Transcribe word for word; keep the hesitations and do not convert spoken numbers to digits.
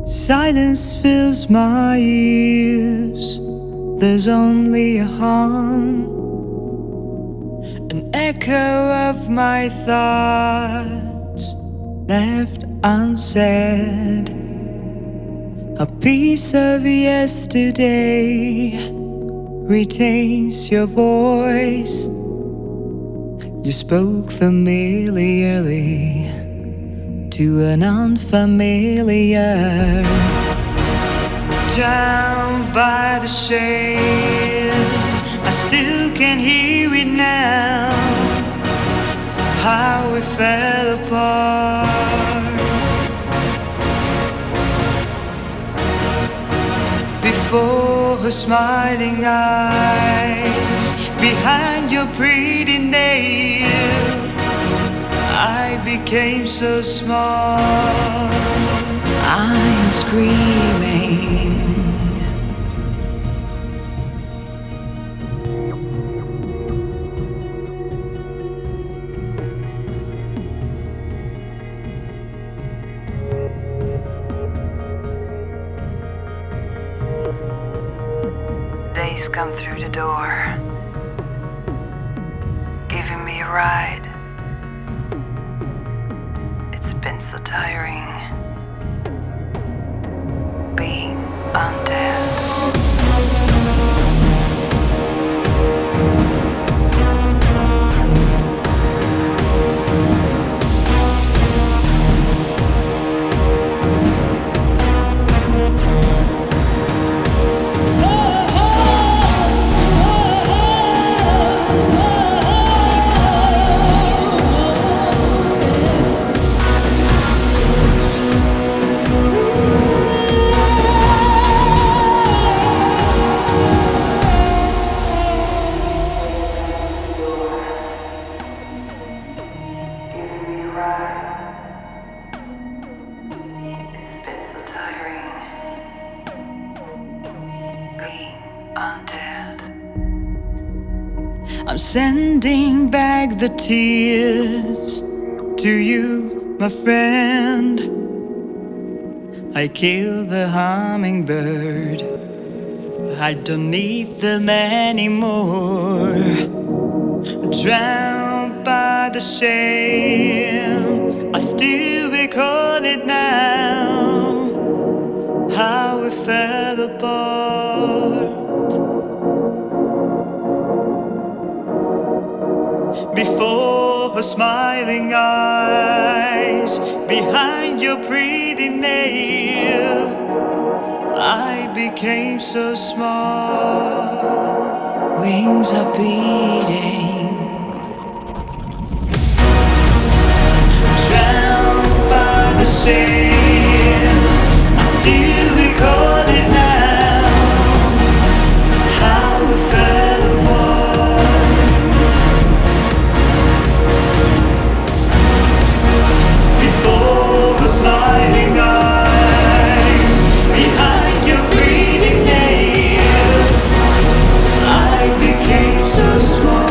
Silence fills my ears. There's only a hum, an echo of my thoughts left unsaid. A piece of yesterday retains your voice. You spoke familiarly to an unfamiliar. Down by the shade, I still can hear it now, how we fell apart. Before her smiling eyes, behind your pretty nail, I became so small. I am screaming. Days come through the door, giving me a ride. It's been so tiring being undead. I'm sending back the tears to you, my friend. I killed the hummingbird, I don't need them anymore. Drowned by the shame, I still recall it now, how we fell apart. Before her smiling eyes, behind your pretty nail, I became so small. Wings are beating, drowned by the shame, I still recall it now, how we fell apart. Before the smiling eyes, behind your pretty nail, I became so small.